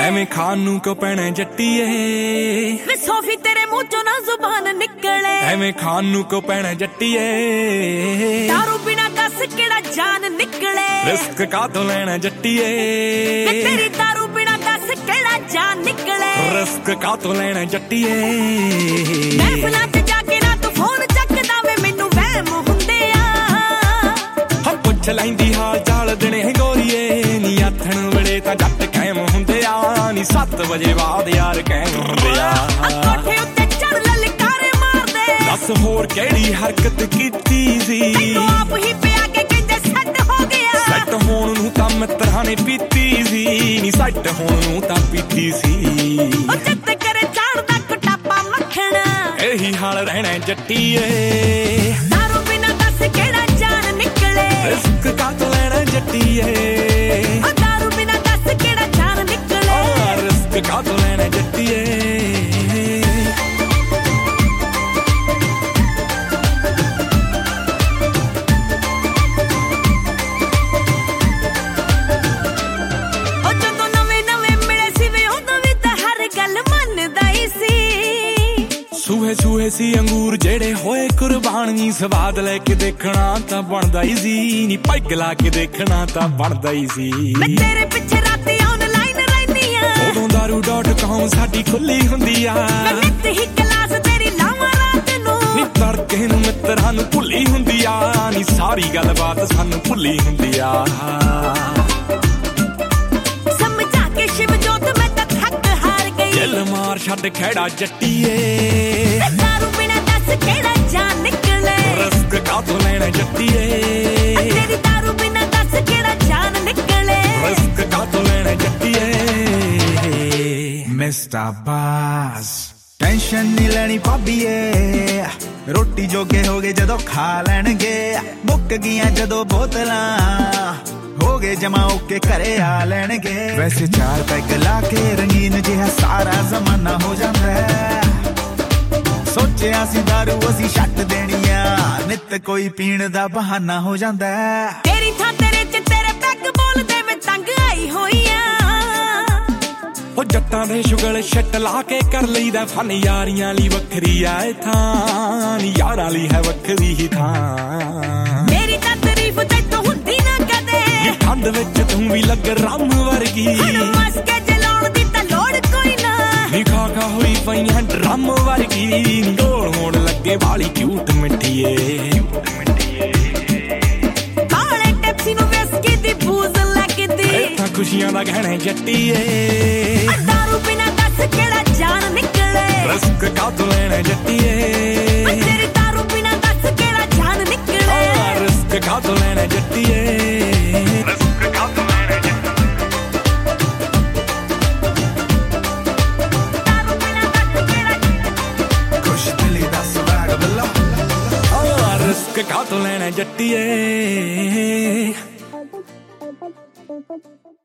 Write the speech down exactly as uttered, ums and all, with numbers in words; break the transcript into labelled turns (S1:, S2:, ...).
S1: ਐਵੇਂ ਖਾਣ ਨੂੰ ਕਿਉਂ ਪੈਣਾ ਜੱਟੀਏ
S2: ਵੇ ਸੋਫੀ ਤੇਰੇ ਮੂੰਹ ਚੋਂ ਨਾ ਜ਼ੁਬਾਨ ਨਿਕਲੇ
S1: ਐਵੇਂ ਖਾਣ ਨੂੰ ਕਿਉਂ ਪੈਣਾ ਜੱਟੀਏ
S2: ਦਾਰੂ ਬਿਨਾ ਦੱਸ ਕਿਹੜਾ ਜਾਨ ਨਿਕਲੇ
S1: ਰਿਸਕ ਕਾਹਤੋਂ ਲੈਣਾ ਜੱਟੀਏ
S2: ਵੇ ਤੇਰੀ ਦਾਰੂ ਬਿਨਾ ਦੱਸ ਕਿਹੜਾ ਜਾਨ ਨਿਕਲੇ
S1: ਰਿਸਕ ਕਾਹਤੋਂ ਲੈਣਾ ਜੱਟੀਏ
S2: ਮਹਿਫਲਾਂ 'ਚ ਜਾ ਕੇ ਨਾ ਤੂੰ ਫੋਨ ਚੱਕਦਾ ਵੇ ਮੈਨੂੰ ਵਹਿਮ ਹੁੰਦੇ ਆ
S1: ਹਾਂ ਪੁੱਛ ਲੈਂਦੀ ਹਾਲ ਚਾਲ ਦਿਨੇ ਗੋਰੀਏ ਨੀ ਆਥਣ ਵੇਲੇ ਤਾਂ ਜੱਟ ਕਾਇਮ ਹੁੰਦੇ ਆ ਨੀ ਸੱਤ ਵਜੇ ਬਾਅਦ ਯਾਰ ਕਾਇਮ ਹੁੰਦੇ ਆ
S2: ਕੋਠੇ ਉੱਤੇ ਚੜ ਲਲਕਾਰੇ ਮਾਰਦੇ
S1: ਦੱਸ ਹੋਰ ਕਿਹੜੀ ਹਰਕਤ ਕੀਤੀ ਸੀ
S2: ਤੈਨੂੰ ਆਪ ਹੀ ਪਿਆ ਕੇ ਕਹਿੰਦੇ ਸੈੱਟ ਹੋ ਗਿਆ
S1: ਸੈੱਟ ਹੋਣ ਨੂੰ ਤਾਂ ਮਿੱਤਰਾਂ ਨੇ ਪੀਤੀ ਸੀ ਨੀ ਸੈੱਟ ਹੋਣ ਨੂੰ ਤਾਂ ਪੀਤੀ ਸੀ
S2: ਉਹ ਚਿੱਤ ਕਰੇ ਝਾੜਦਾ ਕੁਟਾਪਾ ਮੱਖਣਾ
S1: ਇਹੀ ਹਾਲ ਰਹਿਣਾ ਜੱਟੀਏ
S2: ਦਾਰੂ ਬਿਨਾ ਦੱਸ ਕਿਹੜਾ ਜਾਨ ਨਿਕਲੇ
S1: ਰਿਸਕ ਕਾਹਤੋਂ ਲੈਣਾ ਜੱਟੀਏ
S2: ਉਹ ਦਾਰੂ ਬਿਨਾ ਦੱਸ ਕਿਹੜਾ ਜਾਨ ਨਿਕਲੇ
S1: ਰਿਸਕ ਕਾਹਤੋਂ ਲੈਣਾ ਜੱਟੀਏ ਸੂਹੇ ਸੂਹੇ ਸੀ ਅੰਗੂਰ ਜਿਹੜੇ ਹੋਏ ਕੁਰਬਾਨੀ ਸਵਾਦ ਲੈ ਕੇ ਦੇਖਣਾ ਤਾਂ ਬਣਦਾ ਹੀ ਸੀ ਨੀ ਪੈਗ ਲਾ ਕੇ ਦੇਖਣਾ ਤਾਂ ਬਣਦਾ ਹੀ ਸੀ
S2: ਮੈਂ ਤੇਰੇ ਪਿੱਛੇ ਰਾਤੀ ਆਨਲਾਈਨ ਰਹਿੰਦੀ ਆ
S1: ਉਦੋਂ ਦਾਰੂ ਡਾਟ ਕਾਮ ਸਾਡੀ ਖੁੱਲੀ ਹੁੰਦੀ ਆ
S2: ਮੈਂ ਨਿੱਤ ਹੀ ਕਲਾਸ ਤੇਰੀ ਲਾਵਾਂ ਰਾਤ ਨੂੰ
S1: ਨੀ ਤੜਕੇ ਨੂੰ ਮਿੱਤਰਾਂ ਨੂੰ ਭੁੱਲੀ ਹੁੰਦੀ ਆ ਨੀ ਸਾਰੀ ਗੱਲਬਾਤ ਸਾਨੂੰ ਭੁੱਲੀ ਹੁੰਦੀ ਆ
S2: ਸਮਝਾ ਕੇ ਸ਼ਿਵ ਜੋਤ ਮੈਂ ਤਾਂ ਥੱਕ ਹਾਰ ਗਈ
S1: ਦਿਲ ਮਾਰ ਛੱਡ ਖਹਿੜਾ ਜੱਟੀਏ
S2: ਦਾਰੂ ਬਿਨਾ ਦੱਸ ਕਿਹੜਾ ਜਾਨ ਨਿਕਲੇ
S1: ਰਿਸਕ ਕਾਹਤੋਂ ਲੈਣਾ ਜੱਟੀਏ
S2: ਤੇਰੀ ਦਾਰੂ ਬਿਨਾ ਦੱਸ ਕਿਹੜਾ ਜਾਨ ਨਿਕਲੇ
S1: ਰਿਸਕ ਕਾਹਤੋਂ ਲੈਣਾ ਜੱਟੀਏ
S3: ਮਿਸਟਰ ਬਾਸ ਟੈਨਸ਼ਨ ਨਹੀਂ ਲੈਣੀ ਭਾਬੀਏ ਰੋਟੀ ਜੋਗੇ ਹੋ ਗਏ ਜਦੋਂ ਖਾ ਲੈਣਗੇ ਮੁੱਕ ਗਈਆਂ ਜਦੋਂ ਬੋਤਲਾਂ ਹੋ ਗਏ ਜਮਾ ਓਕੇ ਘਰੇ ਆ ਲੈਣਗੇ ਵੈਸੇ ਚਾਰ ਪੈਗ ਲਾ ਕੇ ਰੰਗੀਨ ਜਿਹਾ ਸਾਰਾ ਜ਼ਮਾਨਾ ਹੋ ਜਾਂਦਾ ਸੋਚਿਆ ਸੀ ਦਾਰੂ ਅਸੀਂ ਛੱਡ ਦੇਣੀ ਆ ਨਿੱਤ ਕੋਈ ਪੀਣ ਦਾ ਬਹਾਨਾ ਹੋ ਜਾਂਦਾ
S2: ਤੇਰੀ ਥਾਂ ਤੇਰੇ ਚ ਤੇਰੇ ਪੈਗ ਬੋਲਦੇ ਮੈਂ ਤੰਗ ਆਈ ਹੋਈ ਆ
S1: ਉਹ ਜੱਟਾਂ ਦੇ ਸ਼ੁਗਲ ਛੱਟ ਲਾ ਕੇ ਕਰ ਲਈਦਾ ਫਨ ਯਾਰੀਆਂ ਲਈ ਵੱਖਰੀ ਆ ਇਹ ਥਾਂ ਨੀ ਯਾਰਾਂ ਲਈ ਹੈ ਵੱਖਰੀ ਹੀ ਥਾਂ
S2: ਮੇਰੀ ਤਾਂ ਤਾਰੀਫ ਤੈਨੂੰ ਹੁੰਦੀ ਨਾ ਕਦੇ
S1: ਠੰਡ ਵਿੱਚ ਤੂੰ ਵੀ ਲੱਗ ਰੰਮ ਵਰਗੀ
S2: ਹੁਣ ਮਸਕੇ ਜਲਾਉਣ ਦੀ ਤਾਂ ਲੋੜ ਕੋਈ ਨਾ
S1: ਨੀ ਖਾ ਖਾ ਹੋਈ ਪਈਆਂ ਡਰਮ ਵਰਗੀ ਗੋਲ ਹੋਣ ਲੱਗੇ ਵਾਲੀ ਕਿਊਟ ਮਿੱਠੀਏ
S2: ਕਾਲੇ ਟੈਕਸੀ ਨੂੰ ਵਿਸਕੀ ਦੀ ਬੂਜ਼ ਲੱਗਦੀ
S1: ਇਹ ਤਾਂ ਖੁਸ਼ੀਆਂ ਦਾ ਗਹਿਣਾ ਜੱਟੀਏ
S2: ਦਾਰੂ ਬਿਨਾ ਦੱਸ ਕਿਹੜਾ ਜਾਨ ਨਿਕਲੇ
S1: ਰਿਸਕ ਕਾਹਤੋਂ ਲੈਣਾ ਜੱਟੀਏ
S2: ਤੇਰੀ ਦਾਰੂ ਬਿਨਾ ਦੱਸ ਕਿਹੜਾ ਜਾਨ ਨਿਕਲੇ
S1: ਰਿਸਕ ਕਾਹਤੋਂ ਲੈਣਾ ਜੱਟੀਏ ਰਿਸਕ ਕਾਹਤੋਂ ਲੈਣਾ
S2: ਦਾਰੂ ਬਿਨਾ ਦੱਸ ਕਿਹੜਾ
S3: ਖੁਸ਼ ਦਿਲੀ ਦਾ ਸਵਾਗ ਬੱਲਾ
S1: ਰਿਸਕ ਕਾਹਤੋਂ ਲੈਣਾ ਜੱਟੀਏ